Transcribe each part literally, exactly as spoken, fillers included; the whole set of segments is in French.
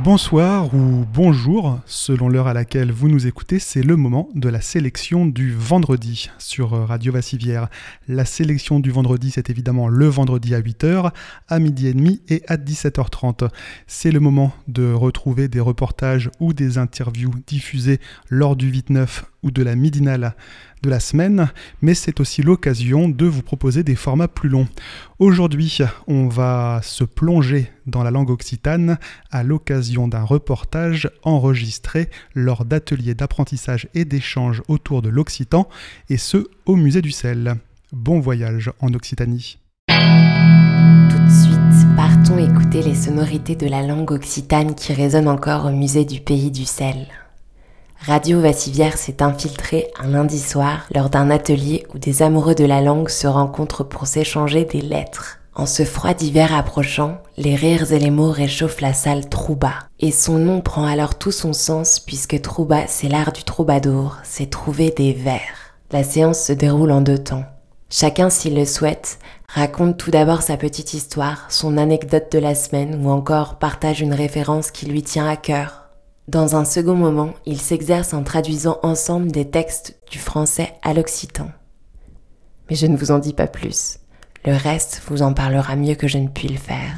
Bonsoir ou bonjour, selon l'heure à laquelle vous nous écoutez, c'est le moment de la sélection du vendredi sur Radio Vassivière. La sélection du vendredi, c'est évidemment le vendredi à huit heures, à midi et demi et à dix-sept heures trente. C'est le moment de retrouver des reportages ou des interviews diffusées lors du huit neuf ou de la midinale de la semaine, mais c'est aussi l'occasion de vous proposer des formats plus longs. Aujourd'hui, on va se plonger dans la langue occitane à l'occasion d'un reportage enregistré lors d'ateliers d'apprentissage et d'échange autour de l'occitan, et ce, au Musée du Sel. Bon voyage en Occitanie. Tout de suite, partons écouter les sonorités de la langue occitane qui résonnent encore au Musée du Pays du Sel. Radio Vassivière s'est infiltré un lundi soir lors d'un atelier où des amoureux de la langue se rencontrent pour s'échanger des lettres. En ce froid d'hiver approchant, les rires et les mots réchauffent la salle Trouba. Et son nom prend alors tout son sens puisque Trouba, c'est l'art du troubadour, c'est trouver des vers. La séance se déroule en deux temps. Chacun, s'il le souhaite, raconte tout d'abord sa petite histoire, son anecdote de la semaine ou encore partage une référence qui lui tient à cœur. Dans un second moment, ils s'exercent en traduisant ensemble des textes du français à l'occitan. Mais je ne vous en dis pas plus. Le reste vous en parlera mieux que je ne puis le faire.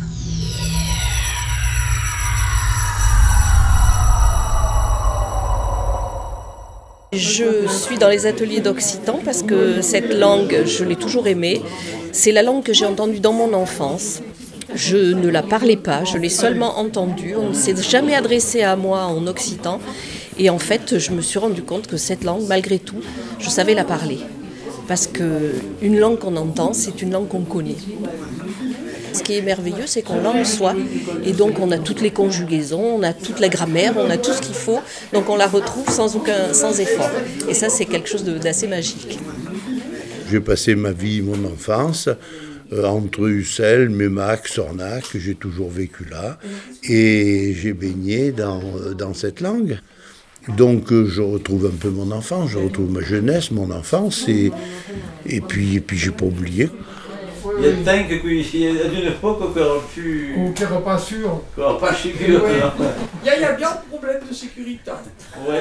Je suis dans les ateliers d'occitan parce que cette langue, je l'ai toujours aimée. C'est la langue que j'ai entendue dans mon enfance. Je ne la parlais pas, je l'ai seulement entendue. On ne s'est jamais adressé à moi en occitan. Et en fait, je me suis rendu compte que cette langue, malgré tout, je savais la parler. Parce qu'une langue qu'on entend, c'est une langue qu'on connaît. Ce qui est merveilleux, c'est qu'on l'a en soi. Et donc, on a toutes les conjugaisons, on a toute la grammaire, on a tout ce qu'il faut. Donc, on la retrouve sans aucun, sans effort. Et ça, c'est quelque chose de, d'assez magique. J'ai passé ma vie, mon enfance, euh, entre Ussel, Mémac, Sornac, j'ai toujours vécu là. Et j'ai baigné dans, dans cette langue. Donc euh, je retrouve un peu mon enfance, je retrouve ma jeunesse, mon enfance, et, et puis, et puis j'ai pas oublié. Il y a des temps que d'une époque qu'on n'aurait plus... Ou qui n'era pas sûr. Qu'on n'aura pas sécurité. Oui. Il y, a, il y a bien un problème de sécurité. Ouais.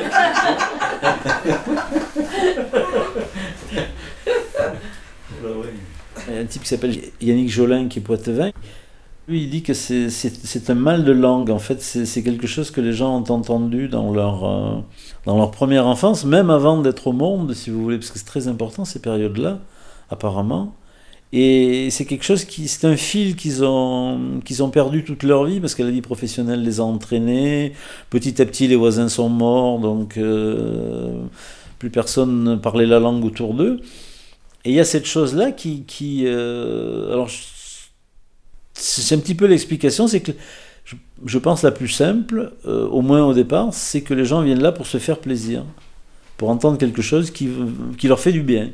Il y a un type qui s'appelle Yannick Jolin qui est poitevin. Lui, il dit que c'est, c'est, c'est un mal de langue. En fait, c'est, c'est quelque chose que les gens ont entendu dans leur, euh, dans leur première enfance, même avant d'être au monde, si vous voulez, parce que c'est très important ces périodes-là, apparemment. Et c'est quelque chose qui, c'est un fil qu'ils ont, qu'ils ont perdu toute leur vie, parce que la vie professionnelle les a entraînés. Petit à petit, les voisins sont morts, donc euh, plus personne ne parlait la langue autour d'eux. Et il y a cette chose-là qui... qui euh, alors, c'est un petit peu l'explication, c'est que je, je pense la plus simple, euh, au moins au départ, c'est que les gens viennent là pour se faire plaisir, pour entendre quelque chose qui, qui leur fait du bien.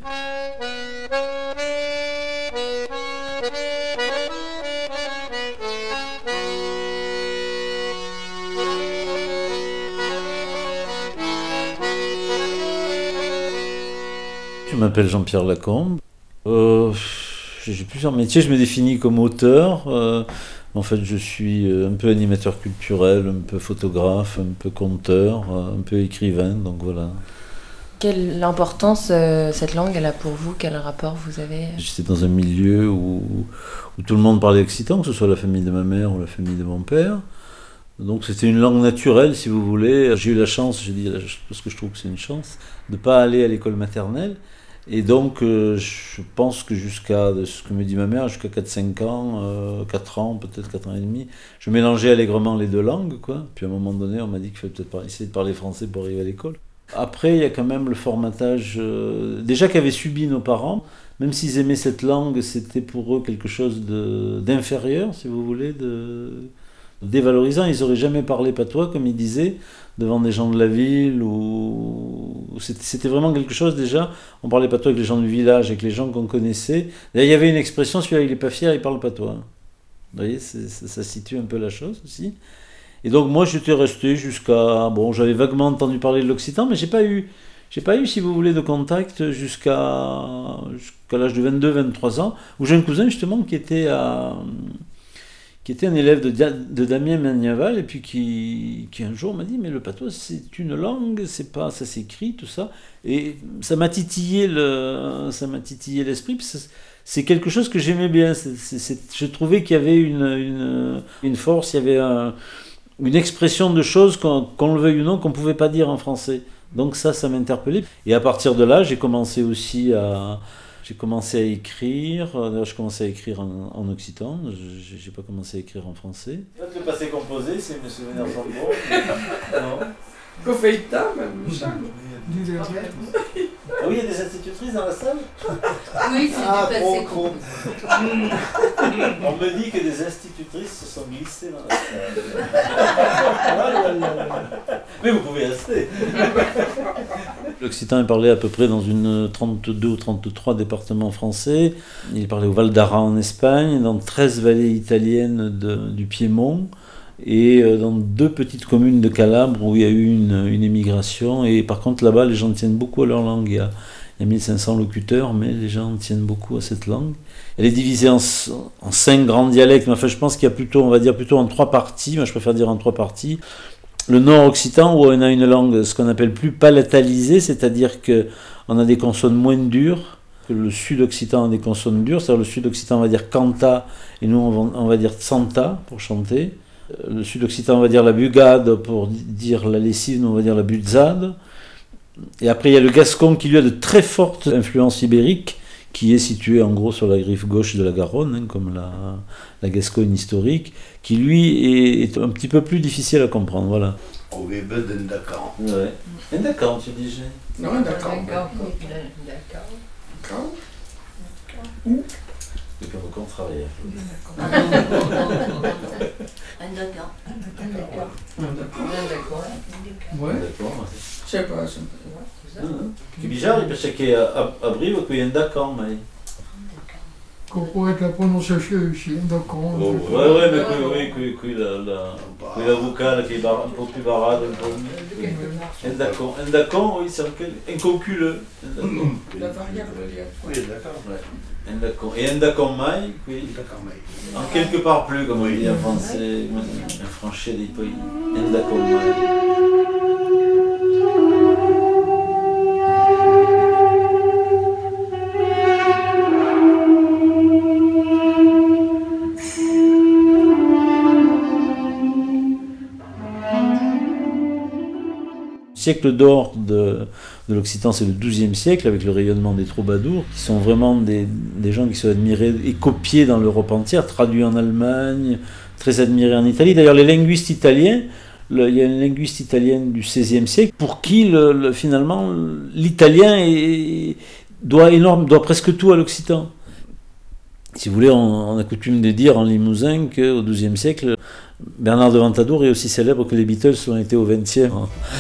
Je m'appelle Jean-Pierre Lacombe. Euh, j'ai plusieurs métiers. Je me définis comme auteur. Euh, en fait, je suis un peu animateur culturel, un peu photographe, un peu conteur, un peu écrivain. Donc voilà. Quelle importance euh, cette langue elle a pour vous? Quel rapport vous avez? J'étais dans un milieu où, où tout le monde parlait occitan, que ce soit la famille de ma mère ou la famille de mon père. Donc c'était une langue naturelle, si vous voulez. J'ai eu la chance, j'ai dit parce que je trouve que c'est une chance, de ne pas aller à l'école maternelle. Et donc, euh, je pense que jusqu'à, de ce que me dit ma mère, jusqu'à quatre cinq ans, euh, quatre ans, peut-être quatre ans et demi, je mélangeais allègrement les deux langues, quoi. Puis à un moment donné, on m'a dit qu'il fallait peut-être essayer de parler français pour arriver à l'école. Après, il y a quand même le formatage, euh, déjà qu'avaient subi nos parents, même s'ils aimaient cette langue, c'était pour eux quelque chose de, d'inférieur, si vous voulez, de... dévalorisant. Ils n'auraient jamais parlé patois, comme ils disaient, devant des gens de la ville. Ou... C'était, c'était vraiment quelque chose, déjà. On parlait patois avec les gens du village, avec les gens qu'on connaissait. D'ailleurs, il y avait une expression, celui-là, il n'est pas fier, il parle patois. Vous voyez, c'est, ça, ça situe un peu la chose aussi. Et donc, moi, j'étais resté jusqu'à... Bon, j'avais vaguement entendu parler de l'occitan, mais j'ai pas eu... J'ai pas eu, si vous voulez, de contact jusqu'à, jusqu'à l'âge de vingt-deux vingt-trois ans, où j'ai un cousin, justement, qui était à... qui était un élève de, de Damien Magnaval, et puis qui, qui un jour m'a dit, mais le patois c'est une langue, c'est pas, ça s'écrit, tout ça. Et ça m'a titillé, le, ça m'a titillé l'esprit, puis ça, c'est quelque chose que j'aimais bien. C'est, c'est, c'est, je trouvais qu'il y avait une, une, une force, il y avait un, une expression de choses, qu'on, qu'on le veuille ou non, qu'on ne pouvait pas dire en français. Donc ça, ça m'interpellait. Et à partir de là, j'ai commencé aussi à... J'ai commencé à écrire, d'ailleurs je commençais à écrire en, en occitan, je n'ai pas commencé à écrire en français. Le passé composé, c'est mes souvenirs sont bons. Non. Qu'on fait ta même, Michel. Ah oui, il y a des institutrices dans la salle. Oui, c'est ah, du passé composé. On me dit que des institutrices se sont glissées dans la salle. Mais vous pouvez rester. L'occitan est parlé à peu près dans une trente-deux ou trente-trois départements français. Il est parlé au Val d'Aran en Espagne, dans treize vallées italiennes de, du Piémont, et dans deux petites communes de Calabre où il y a eu une, une émigration. Et par contre, là-bas, les gens tiennent beaucoup à leur langue. Il y a, il y a mille cinq cents locuteurs, mais les gens tiennent beaucoup à cette langue. Elle est divisée en, en cinq grands dialectes, mais enfin, je pense qu'il y a plutôt, on va dire plutôt en trois parties. Moi, je préfère dire en trois parties. Le nord occitan, où on a une langue, ce qu'on appelle plus palatalisée, c'est-à-dire qu'on a des consonnes moins dures, que le sud occitan a des consonnes dures, c'est-à-dire le sud occitan, on va dire canta, et nous, on va, on va dire santa pour chanter. Le sud occitan, on va dire la bugade pour dire la lessive, nous, on va dire la buzzade. Et après, il y a le gascon qui lui a de très fortes influences ibériques, qui est situé en gros sur la griffe gauche de la Garonne, hein, comme la, la Gascogne historique, qui lui est, est un petit peu plus difficile à comprendre. Voilà. Au début d'un Dakar. Ouais. Un Dakar, tu dis, j'ai. Non, un Dakar. D'accord. D'accord. Où Depuis qu'on travaille. Un d'accord. Un Dakar. Un d'accord. Ouais. D'accord. Je sais pas. Che bizarre perché che a, a Brive qui è un Dakar, mais. Qu'on pourrait être la prononciation ici, un Dakar. Oh, ouais, ouais, mais qui, oui, qui, qui la, la, qui la vocale qui est bar, un peu plus barade. Un, peu, oui. Un Dakar. Un Dakar, oui, c'est un, un conculeux. Un La variable. Oui, d'accord. Ouais. Un Dakar. Et un Dakar mai, oui. En quelque part plus, comme on dit en français, un franchi dei pays. Un Dakar mai. Le siècle d'or de, de l'Occitan, c'est le douzième siècle, avec le rayonnement des troubadours, qui sont vraiment des, des gens qui sont admirés et copiés dans l'Europe entière, traduits en Allemagne, très admirés en Italie. D'ailleurs, les linguistes italiens, le, il y a une linguiste italienne du seizième siècle, pour qui, le, le, finalement, l'italien est, doit, énorme, doit presque tout à l'Occitan. Si vous voulez, on, on a coutume de dire en Limousin qu'au douzième siècle, Bernard de Ventadour est aussi célèbre que les Beatles l'ont été au vingtième.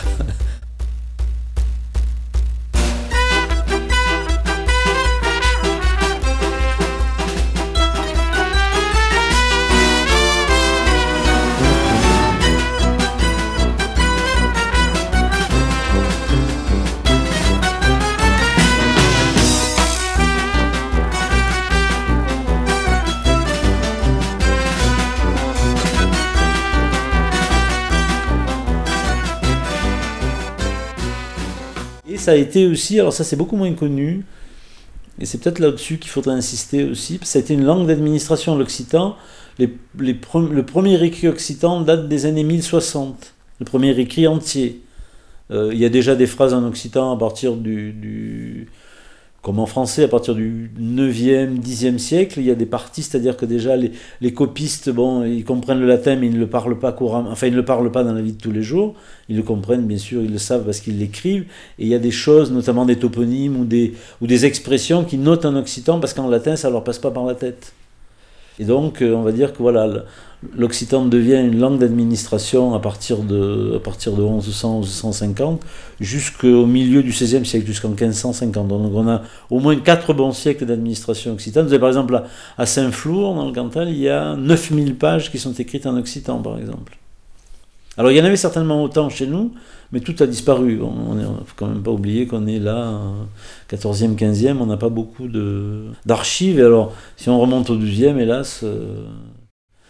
Ça a été aussi, alors ça c'est beaucoup moins connu, et c'est peut-être là-dessus qu'il faudrait insister aussi, parce que ça a été une langue d'administration, l'occitan. Les, les pre- le premier écrit occitan date des années mille soixante, le premier écrit entier. Euh, il y a déjà des phrases en occitan à partir du, du... comme en français, à partir du neuvième, dixième siècle, il y a des parties, c'est-à-dire que déjà les, les copistes, bon, ils comprennent le latin, mais ils ne le parlent pas couramment, enfin ils ne le parlent pas dans la vie de tous les jours, ils le comprennent bien sûr, ils le savent parce qu'ils l'écrivent, et il y a des choses, notamment des toponymes ou des, ou des expressions qu'ils notent en occitan, parce qu'en latin ça ne leur passe pas par la tête. Et donc on va dire que voilà, l'occitan devient une langue d'administration à partir de, à partir de onze cents, onze cent cinquante jusqu'au milieu du seizième siècle, jusqu'en quinze cent cinquante. Donc on a au moins quatre bons siècles d'administration occitane. Vous avez par exemple à Saint-Flour, dans le Cantal, il y a neuf mille pages qui sont écrites en occitan par exemple. Alors il y en avait certainement autant chez nous, mais tout a disparu. On ne faut quand même pas oublier qu'on est là, quatorzième, quinzième, on n'a pas beaucoup de, d'archives. Et alors, si on remonte au douzième, hélas... Euh...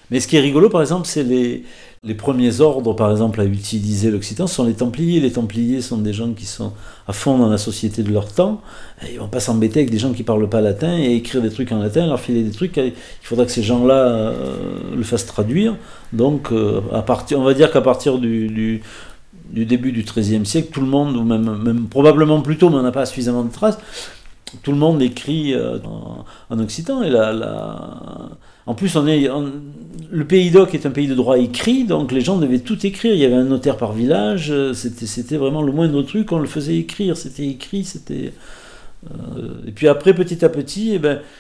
Mais ce qui est rigolo, par exemple, c'est les, les premiers ordres, par exemple, à utiliser l'occitan, ce sont les Templiers. Les Templiers sont des gens qui sont à fond dans la société de leur temps. Et ils ne vont pas s'embêter avec des gens qui ne parlent pas latin et écrire des trucs en latin, leur filer des trucs. Il faudra que ces gens-là euh, le fassent traduire. Donc, euh, à partir, on va dire qu'à partir du, du, du début du treizième siècle, tout le monde, ou même, même probablement plus tôt, mais on n'a pas suffisamment de traces, tout le monde écrit euh, en, en occitan. Et la, la... En plus, on est, on... le Pays d'Oc est un pays de droit écrit, donc les gens devaient tout écrire. Il y avait un notaire par village, c'était, c'était vraiment le moindre truc, on le faisait écrire. C'était écrit, c'était... Euh... Et puis après, petit à petit, eh ben,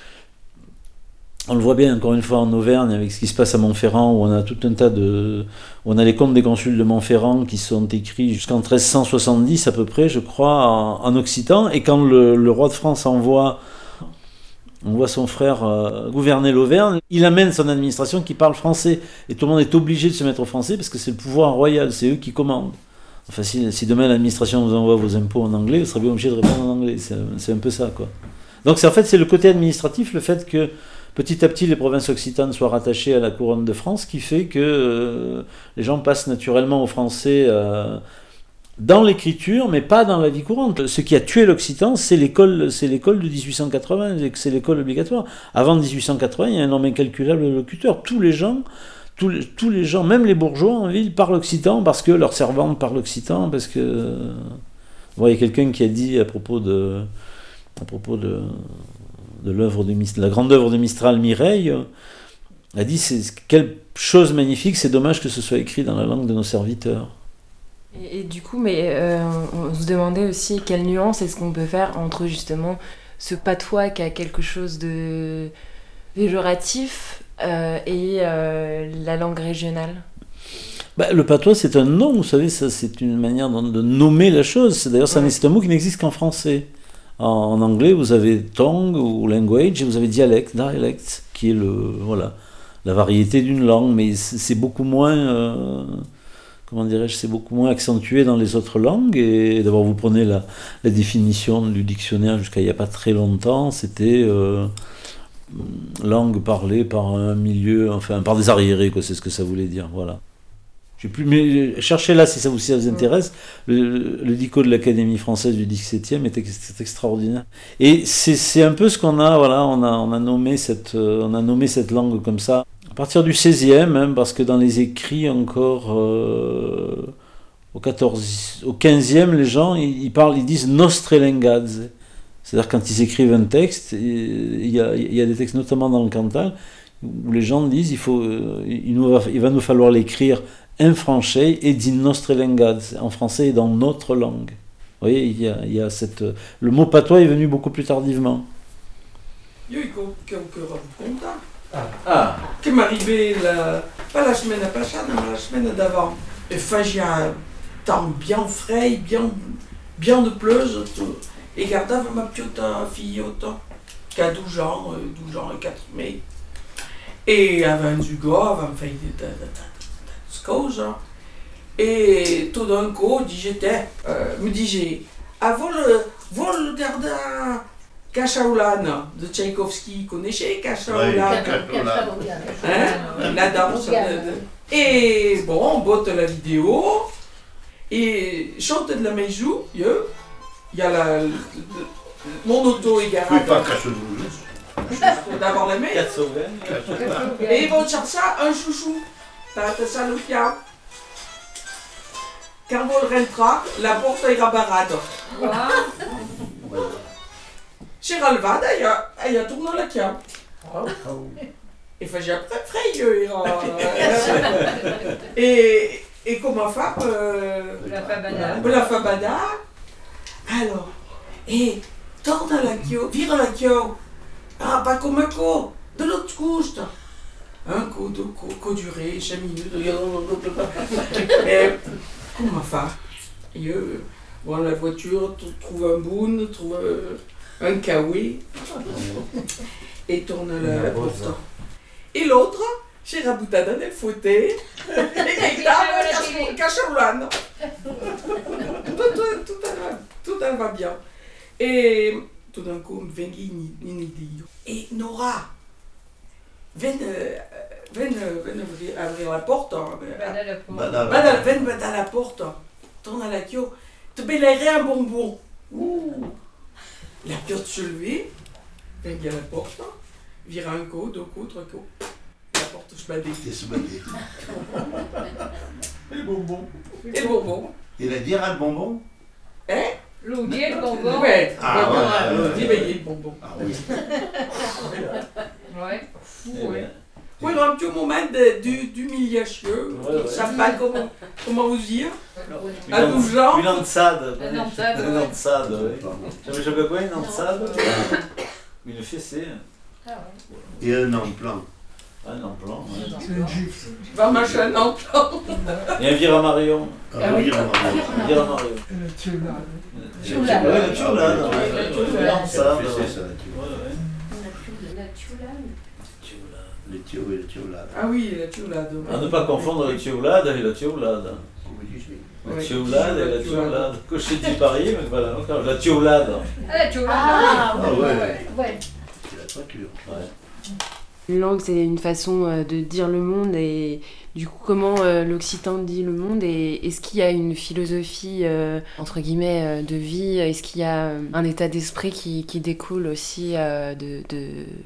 on le voit bien encore une fois en Auvergne avec ce qui se passe à Montferrand, où on a tout un tas de... Où on a les comptes des consuls de Montferrand qui sont écrits jusqu'en treize cent soixante-dix à peu près, je crois, en, en occitan. Et quand le, le roi de France envoie... On voit son frère euh, gouverner l'Auvergne, il amène son administration qui parle français. Et tout le monde est obligé de se mettre au français parce que c'est le pouvoir royal, c'est eux qui commandent. Enfin, si, si demain l'administration vous envoie vos impôts en anglais, vous serez bien obligé de répondre en anglais. C'est, c'est un peu ça, quoi. Donc c'est, en fait, c'est le côté administratif, le fait que petit à petit les provinces occitanes soient rattachées à la couronne de France, qui fait que euh, les gens passent naturellement au français... Euh, dans l'écriture, mais pas dans la vie courante. Ce qui a tué l'occitan, c'est l'école, c'est l'école de dix-huit cent quatre-vingts, c'est l'école obligatoire. Avant dix-huit cent quatre-vingts, il y a un nombre incalculable de locuteurs. Tous les gens, tous les, tous les gens, même les bourgeois en ville, parlent occitan parce que leurs servantes parlent occitan, parce que... Bon, il y a quelqu'un qui a dit à propos de, à propos de, de l'œuvre de Mistral, la grande œuvre de Mistral, Mireille, a dit c'est quelle chose magnifique, c'est dommage que ce soit écrit dans la langue de nos serviteurs. Et, et du coup, mais euh, on, on se demandait aussi quelle nuance est-ce qu'on peut faire entre justement ce patois qui a quelque chose de péjoratif euh, et euh, la langue régionale. Bah, le patois, c'est un nom, vous savez, ça, c'est une manière de, de nommer la chose. C'est, d'ailleurs, ça, ouais. C'est un mot qui n'existe qu'en français. En, en anglais, vous avez tongue ou language, et vous avez dialecte, dialect, qui est le, voilà, la variété d'une langue, mais c'est, c'est beaucoup moins... Euh, comment dirais-je, c'est beaucoup moins accentué dans les autres langues. Et d'abord, vous prenez la, la définition du dictionnaire jusqu'à il n'y a pas très longtemps, c'était euh, langue parlée par un milieu, enfin par des arriérés, quoi, c'est ce que ça voulait dire, voilà. J'ai plus, mais cherchez là si ça vous, si ça vous intéresse. Le, le dico de l'Académie française du dix-septième est, est extraordinaire. Et c'est, c'est un peu ce qu'on a, voilà, on a, on a nommé cette, on a nommé cette langue comme ça. À partir du seizième, hein, parce que dans les écrits encore euh, au quatorzième, au quinzième, les gens ils, ils parlent, ils disent nostre lengadze. C'est-à-dire quand ils écrivent un texte, il y a, il y a des textes notamment dans le Cantal où les gens disent il faut, il, nous va, il va nous falloir l'écrire in français et dit nostre lengadze en français et dans notre langue. Vous voyez, il y a, il y a cette, le mot patois est venu beaucoup plus tardivement. Io che ho conta. Ah. ah. Che mi arrivé la, pas la semaine passée, mais la semaine d'avant. Et faisait un temps bien frais, bien, bien de pleuve. Et gardava ma petite fille qui a douze ans, douze ans et quatre mois. Et avait un zugo, avait fait des choses. Et tout d'un coup, j'étais, euh, me disais, avant le, vol garder Cachaulane de Tchaïkovski, connaissez Cachaulane? Hein? La danse. De, de... Et bon, on botte la vidéo et chante de la maison. Il y a la, le, le, mon auto est garé. Oui, pas Cachaulane. Juste d'avoir la main. Et ils vont chercher un chouchou. T'as ça le piano. Quand on rentra, la porte est rabarade. Chez Ralvada, il y a tourné la cam. Et j'ai après frayeux. Et et comme ma femme. La fabada. La fabada. Alors, et tourne la queue, vire la queue. Ah, pas comme un coup, de l'autre couche. Un coup, deux coups, coup duré, cinq minutes. Et comme ma femme. Et euh, bon, la voiture, trouve un boune, trouve un kawi. Et tourne la porte. Et l'autre, j'ai rabouté dans le fauteuil. Et il a Cachaulane. Tout va bien. Et tout d'un coup, me vient une idée. Et Nora, Viens, euh, viens, euh, viens ouvrir, ouvrir la porte. Hein. Bada la porte. Bada- Bada, viens bada la porte. Tourne à la queue. Tu bellerais un bonbon. Ouh. La queue se lever. Viens à la porte. Vire un coup, deux coups, trois coups. La porte se badait. Et se battait. Et le bonbon. Et le bonbon. Il a dit à le bonbon. Hein? L'oublier le bonbon. Ouais. Ah, ouais. ouais, ouais, Dis, ouais. ben, il y a le bonbon. Ah oui. Ouais. Fou, ouais. Oui, un petit moment de- du- d'humiliation. Ouais, ouais. Je sais pas comment, comment vous dire. Une À douze gens. Une ansade. Une ansade, Une ouais. ansade, oui. J'avais jamais quoi, une ansade? Une fessée. Ah ouais. Et un emplant. Ah, un emplant. ouais. C'est une gifle. Va marcher un enfant. Et un viramarion. Ah, Ah oui. oui, on Un viramarion. Et la tiolade. Tioulade. Ouais, la tioulade. Ouais, ouais, la ouais, tioulade. une ansade, C'est ouais. ça, Ouais, ouais. La tioulade. les tuyaux et le tuyau là. Ah oui, la tioulade. À ne pas confondre la tioulade et la tioulade. La Ouais. tioulade et la tioulade. Cocher du Paris, mais voilà, la tioulade. Ah, la tioulade. Ah, Ah ouais. Ouais. C'est la toiture. Ouais. Une langue, c'est une façon euh, de dire le monde et du coup, comment euh, l'occitan dit le monde et est-ce qu'il y a une philosophie, euh, entre guillemets, euh, de vie? Est-ce qu'il y a euh, un état d'esprit qui, qui découle aussi euh, de, de,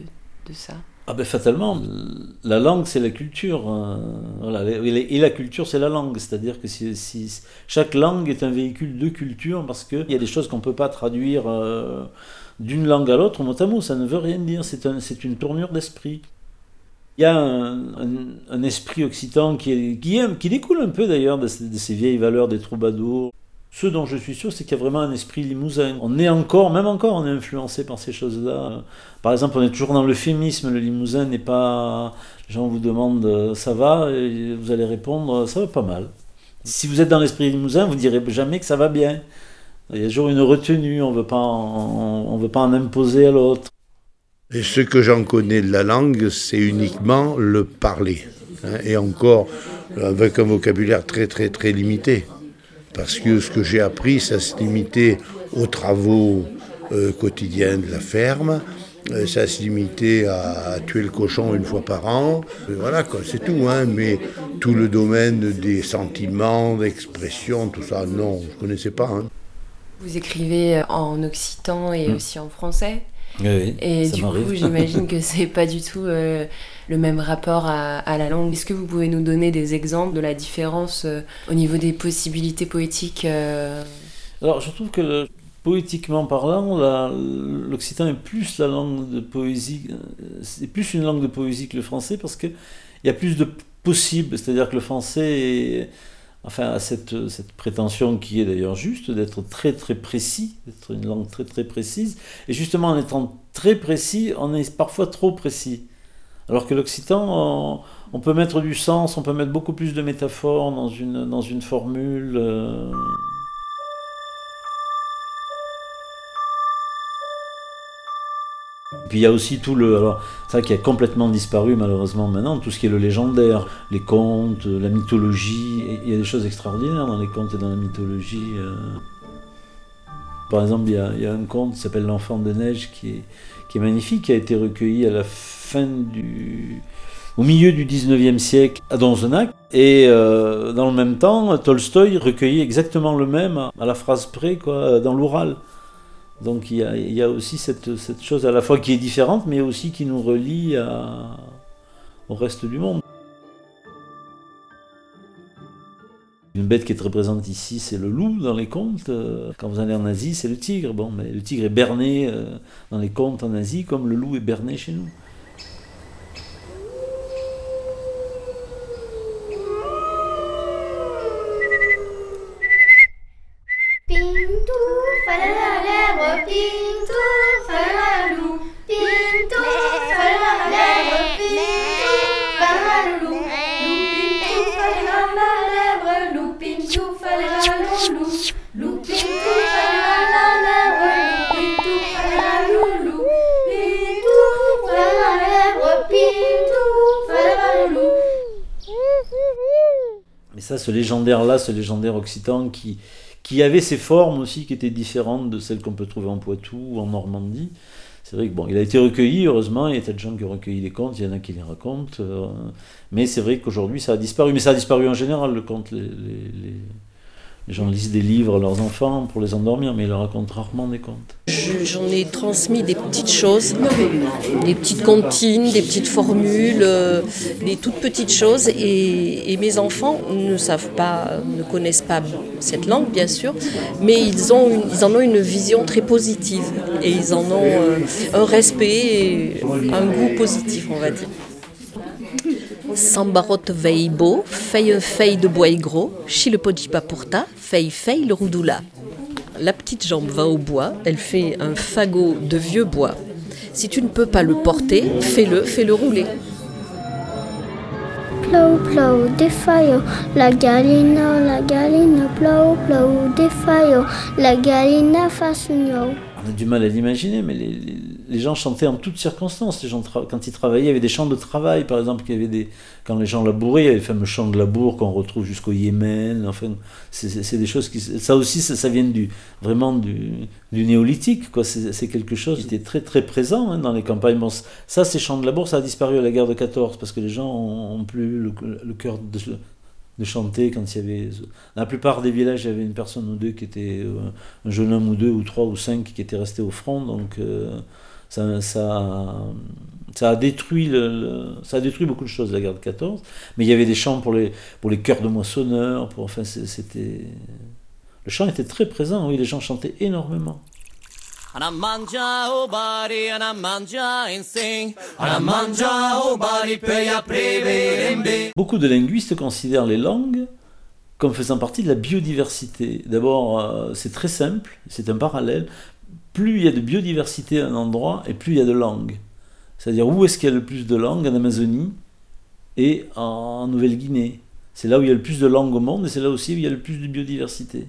de ça? Ah ben fatalement, la langue c'est la culture. euh, Voilà. Et la culture c'est la langue, c'est-à-dire que si, si- chaque langue est un véhicule de culture parce qu'il y a des choses qu'on ne peut pas traduire euh, d'une langue à l'autre, mot à mot, ça ne veut rien dire, c'est un, c'est une tournure d'esprit. Il y a un, un- un esprit occitan qui, est, qui, est- qui découle un peu d'ailleurs de, ces- de ces vieilles valeurs des troubadours. Ce dont je suis sûr, c'est qu'il y a vraiment un esprit limousin. On est encore, même encore, on est influencé par ces choses-là. Par exemple, on est toujours dans l'euphémisme. Le limousin n'est pas... Les gens vous demandent euh, « ça va ?» et vous allez répondre « ça va pas mal ». Si vous êtes dans l'esprit limousin, vous ne direz jamais que ça va bien. Il y a toujours une retenue, on veut pas en, on veut pas en imposer à l'autre. Et ce que j'en connais de la langue, c'est uniquement le parler. Hein, et encore, avec un vocabulaire très très très limité. Parce que ce que j'ai appris, ça se limitait aux travaux euh, quotidiens de la ferme, euh, ça se limitait à, à tuer le cochon une fois par an. Et voilà, quoi, c'est tout. Hein, mais tout le domaine des sentiments, d'expression, tout ça, non, je ne connaissais pas. Hein. Vous écrivez en occitan et Mm. aussi en français. Oui, Et ça du m'arrive. coup, j'imagine que c'est pas du tout euh, le même rapport à, à la langue. Est-ce que vous pouvez nous donner des exemples de la différence euh, au niveau des possibilités poétiques euh... Alors, je trouve que le- poétiquement parlant, la- l'occitan est plus la langue de poésie, euh, c'est plus une langue de poésie que le français parce qu'il y a plus de possibles. C'est-à-dire que le français est, enfin, a cette, cette prétention qui est d'ailleurs juste d'être très très précis, d'être une langue très très précise. Et justement, en étant très précis, on est parfois trop précis. Alors que l'occitan, on, on peut mettre du sens, on peut mettre beaucoup plus de métaphores dans une, dans une formule. euh. Puis il y a aussi tout le... Alors, ça qui a complètement disparu malheureusement maintenant, tout ce qui est le légendaire, les contes, la mythologie. Et il y a des choses extraordinaires dans les contes et dans la mythologie. euh. Par exemple, il y a, il y a un conte qui s'appelle L'Enfant des Neiges qui est, qui est magnifique, qui a été recueilli à la fin du... au milieu du dix-neuvième siècle à Donzenac. Et euh, dans le même temps, Tolstoï recueillit exactement le même, à la phrase près, quoi, dans l'Oural. Donc il y a, il y a aussi cette, cette chose à la fois qui est différente, mais aussi qui nous relie à, au reste du monde. Une bête qui est très présente ici, c'est le loup dans les contes. Quand vous allez en Asie, c'est le tigre. Bon, mais le tigre est berné euh, dans les contes en Asie, comme le loup est berné chez nous. Pintou, fallait la lèvre, Pintou, fallait la loup, Pintou, fallait la lèvre, Pintou, fallait la loup, Pintou, fallait la lèvre, loup, Pintou, fallait la loup, loup, Pintou, fallait la lèvre, Pintou, fallait la loup, loup, Pintou, fallait la lèvre, Pintou, fallait la loup. Mais ça, ce légendaire-là, ce légendaire occitan qui, qui avait ses formes aussi qui étaient différentes de celles qu'on peut trouver en Poitou ou en Normandie, c'est vrai que bon, il a été recueilli, heureusement, il y a des gens qui ont recueilli les contes, il y en a qui les racontent, euh, mais c'est vrai qu'aujourd'hui ça a disparu, mais ça a disparu en général, le conte, les, les, les, les gens lisent des livres à leurs enfants pour les endormir, mais ils leur racontent rarement des contes. Je- J'en ai transmis des petites choses, des petites comptines, des petites formules, euh, des toutes petites choses, et, et mes enfants ne savent pas, ne connaissent pas cette langue bien sûr, mais ils, ont une, ils en ont une vision très positive, et ils en ont euh, un respect et un goût positif, on va dire. Sambarotte veille beau, feuille un feuille de bois gros, chi le pojipa pourta, feuille feuille le roudoula. La petite jambe va au bois, elle fait un fagot de vieux bois. Si tu ne peux pas le porter, fais-le, fais-le rouler. Plow, plow, défaillant, la galina, la galina, plow, plow, défaillant, la galina façon. On a du mal à l'imaginer, mais les, les, les gens chantaient en toutes circonstances. Les gens tra- quand ils travaillaient, il y avait des chants de travail, par exemple, il y avait des, quand les gens labouraient, il y avait les fameux chants de labour qu'on retrouve jusqu'au Yémen. Enfin, c'est, c'est, c'est des choses qui, ça aussi, ça, ça vient du, vraiment du, du néolithique, quoi. C'est, c'est quelque chose qui était très très présent hein, dans les campagnes. Bon, ça, ces chants de labour, ça a disparu à la guerre de quatorze parce que les gens ont, ont plus le, le cœur de de chanter quand il y avait... Dans la plupart des villages, il y avait une personne ou deux qui était... Euh, un jeune homme ou deux, ou trois, ou cinq qui étaient restés au front, donc euh, ça, ça, ça, a détruit le, le, ça a détruit beaucoup de choses, la guerre de quatorze, mais il y avait des chants pour les, pour les chœurs de moissonneurs, pour, enfin, c'était... Le chant était très présent, oui, les gens chantaient énormément. Beaucoup de linguistes considèrent les langues comme faisant partie de la biodiversité. D'abord, euh, c'est très simple, c'est un parallèle. Plus il y a de biodiversité à un endroit, et plus il y a de langues. C'est-à-dire, où est-ce qu'il y a le plus de langues? En Amazonie et en Nouvelle-Guinée. C'est là où il y a le plus de langues au monde, et c'est là aussi où il y a le plus de biodiversité.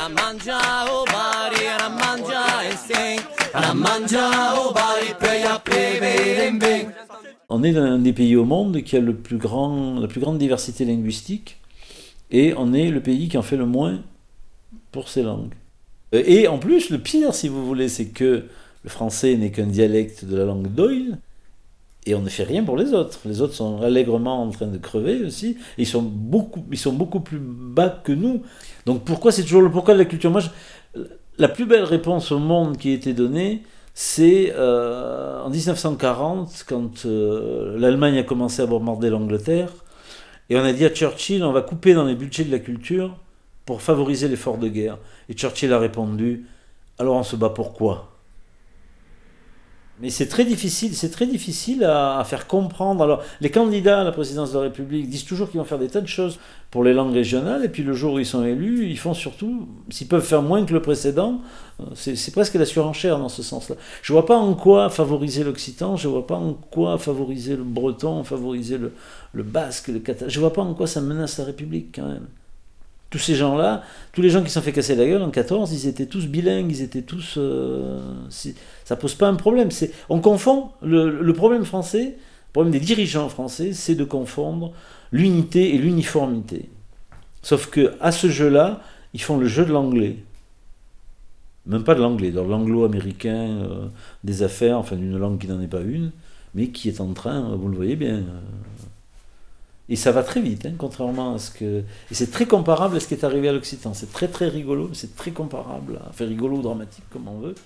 On est dans un des pays au monde qui a le plus grand, la plus grande diversité linguistique, et on est le pays qui en fait le moins pour ses langues. Et en plus, le pire, si vous voulez, c'est que le français n'est qu'un dialecte de la langue d'Oïl, et on ne fait rien pour les autres. Les autres sont allègrement en train de crever aussi, et ils sont beaucoup, ils sont beaucoup plus bas que nous. Donc pourquoi, c'est toujours le pourquoi de la culture. Moi, je, la plus belle réponse au monde qui a été donnée, c'est euh, en dix-neuf cent quarante, quand euh, l'Allemagne a commencé à bombarder l'Angleterre, et on a dit à Churchill, on va couper dans les budgets de la culture pour favoriser l'effort de guerre. Et Churchill a répondu, alors on se bat pour quoi ? Mais c'est très difficile, c'est très difficile à, à faire comprendre. Alors, les candidats à la présidence de la République disent toujours qu'ils vont faire des tas de choses pour les langues régionales, et puis le jour où ils sont élus, ils font surtout, s'ils peuvent faire moins que le précédent, c'est, c'est presque la surenchère dans ce sens-là. Je ne vois pas en quoi favoriser l'occitan, je ne vois pas en quoi favoriser le breton, favoriser le, le basque, le catalan. Je ne vois pas en quoi ça menace la République quand même. Tous ces gens-là, tous les gens qui se sont fait casser la gueule en quatorze, ils étaient tous bilingues, ils étaient tous... Euh, ça pose pas un problème. C'est, on confond, le, le problème français, le problème des dirigeants français, c'est de confondre l'unité et l'uniformité. Sauf qu'à ce jeu-là, ils font le jeu de l'anglais. Même pas de l'anglais, de l'anglo-américain, euh, des affaires, enfin d'une langue qui n'en est pas une, mais qui est en train, vous le voyez bien... Euh, Et ça va très vite, hein, contrairement à ce que... Et c'est très comparable à ce qui est arrivé à l'Occitan. C'est très très rigolo, mais c'est très comparable. À... Enfin, rigolo ou dramatique, comme on veut.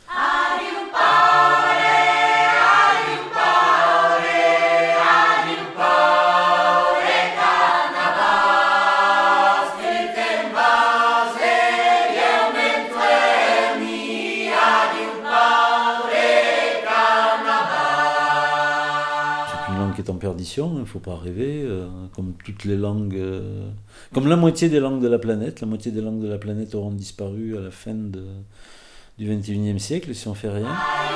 En perdition, il ne faut pas rêver, euh, comme toutes les langues, euh, comme la moitié des langues de la planète, la moitié des langues de la planète auront disparu à la fin de, du vingt et unième siècle, si on ne fait rien.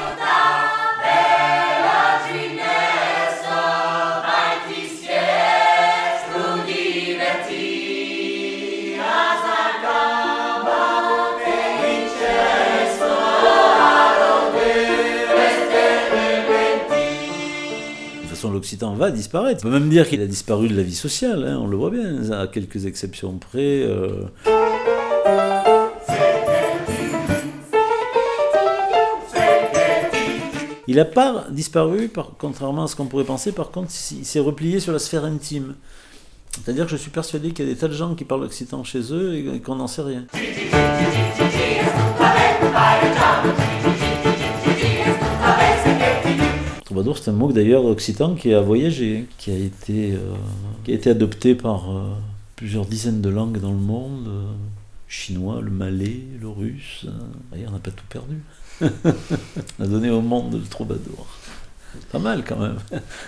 L'Occitan va disparaître. On peut même dire qu'il a disparu de la vie sociale, hein, on le voit bien, à quelques exceptions près. Euh... Il n'a pas disparu, par, contrairement à ce qu'on pourrait penser, par contre, il s'est replié sur la sphère intime. C'est-à-dire que je suis persuadé qu'il y a des tas de gens qui parlent occitan chez eux et, et qu'on n'en sait rien. Troubadour, c'est un mot d'ailleurs occitan qui a voyagé, qui a été, euh, qui a été adopté par euh, plusieurs dizaines de langues dans le monde. Euh, chinois, le malais, le russe. Euh, voyez, on n'a pas tout perdu. On a donné au monde le troubadour. Pas mal quand même.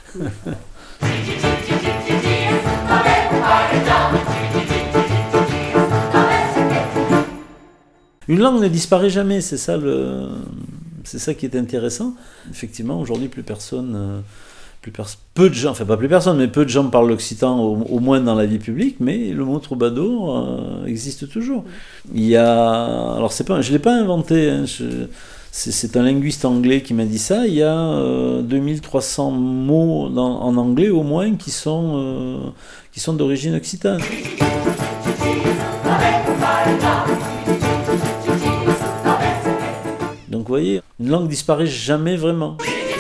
Une langue ne disparaît jamais, c'est ça, le... c'est ça qui est intéressant. Effectivement, aujourd'hui, plus personne, euh, plus pers... peu de gens, enfin pas plus personne, mais peu de gens parlent l'occitan, au, au moins dans la vie publique, mais le mot troubadour euh, existe toujours. Il y a, alors c'est pas, je l'ai pas inventé, hein, je... c'est, c'est un linguiste anglais qui m'a dit ça. Il y a euh, deux mille trois cents mots dans, en anglais au moins qui sont, euh, qui sont d'origine occitane. Donc vous voyez, une langue disparaît jamais vraiment.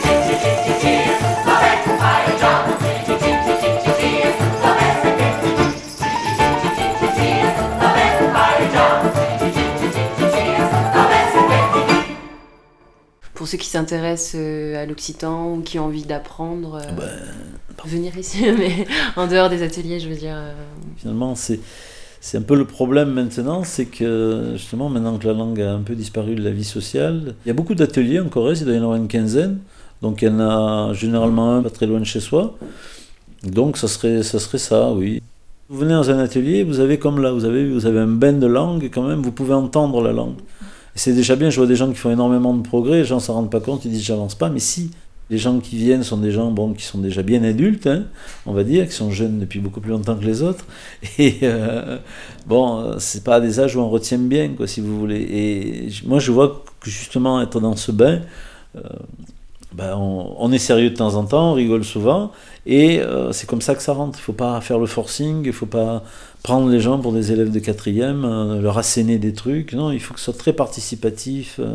Pour ceux qui s'intéressent à l'occitan ou qui ont envie d'apprendre, euh, ben, venir ici, mais en dehors des ateliers, je veux dire... Euh... Finalement, c'est... C'est un peu le problème maintenant, c'est que justement, maintenant que la langue a un peu disparu de la vie sociale, il y a beaucoup d'ateliers en Corrèze, il doit y en avoir une quinzaine, donc il y en a généralement un pas très loin de chez soi, donc ça serait ça, serait ça oui. Vous venez dans un atelier, vous avez comme là, vous avez, vous avez un bain de langue quand même, vous pouvez entendre la langue. Et c'est déjà bien, je vois des gens qui font énormément de progrès, les gens ne s'en rendent pas compte, ils disent j'avance pas, mais si. Les gens qui viennent sont des gens bon, qui sont déjà bien adultes, hein, on va dire, qui sont jeunes depuis beaucoup plus longtemps que les autres. Et euh, bon, c'est pas à des âges où on retient bien, quoi, si vous voulez. Et moi, je vois que justement, être dans ce bain, euh, ben, on, on est sérieux de temps en temps, on rigole souvent, et euh, c'est comme ça que ça rentre. Il ne faut pas faire le forcing, il ne faut pas prendre les gens pour des élèves de quatrième, euh, leur asséner des trucs. Non, il faut que ce soit très participatif. Euh...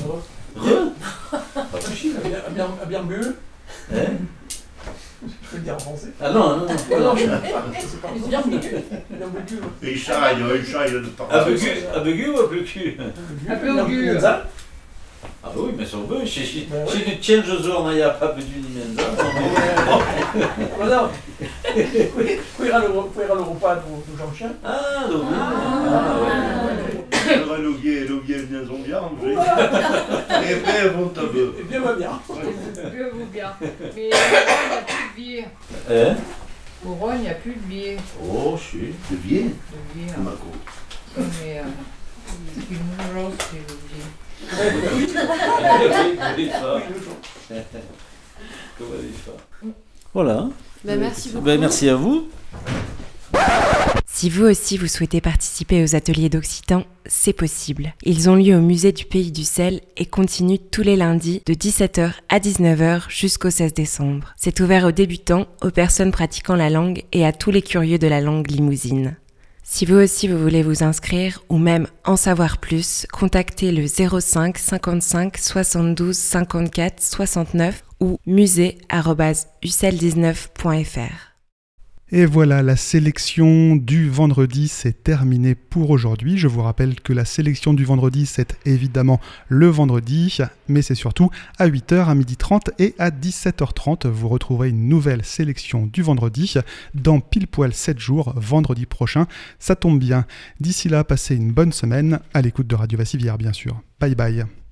Bien, bien mieux. Hein? Je peux le dire en français. Ah non, non, non. Ah non, je c'est pas bien mieux. Bien mieux. Il chaille, il chaille de partout. À Begu, à Begu ou à Plucu? À Begu. Ah oui, mais sur Begu, si si tu tiens Josué, il n'y a pas Begu ni Menza. Voilà. Qui era le repas de Jean-Chien? Ah, donc oui. Ah ouais. Alors, l'ouguier, l'ouguier vient son bien, et bien, bon tableau. Bien, va bien. Bien, vous bien. Mais il n'y a plus de biais. Hein? Au Rhône, il n'y a plus de biais. Oh, je suis. De biais? De biais. Ma cour. Mais, euh, il nous lance, c'est le biais. Voilà. Ben, merci beaucoup. Ben, merci à vous. Si vous aussi vous souhaitez participer aux ateliers d'occitan, c'est possible. Ils ont lieu au musée du Pays du Sel et continuent tous les lundis de dix-sept heures à dix-neuf heures jusqu'au seize décembre. C'est ouvert aux débutants, aux personnes pratiquant la langue et à tous les curieux de la langue limousine. Si vous aussi vous voulez vous inscrire ou même en savoir plus, contactez le zéro cinq cinquante-cinq soixante-douze cinquante-quatre soixante-neuf ou musée arobase u s e l dix-neuf point f r. Et voilà, la sélection du vendredi, c'est terminé pour aujourd'hui. Je vous rappelle que la sélection du vendredi, c'est évidemment le vendredi, mais c'est surtout à huit heures, à midi trente et à dix-sept heures trente. Vous retrouverez une nouvelle sélection du vendredi dans pile poil sept jours, vendredi prochain. Ça tombe bien. D'ici là, passez une bonne semaine à l'écoute de Radio Vassivière, bien sûr. Bye bye.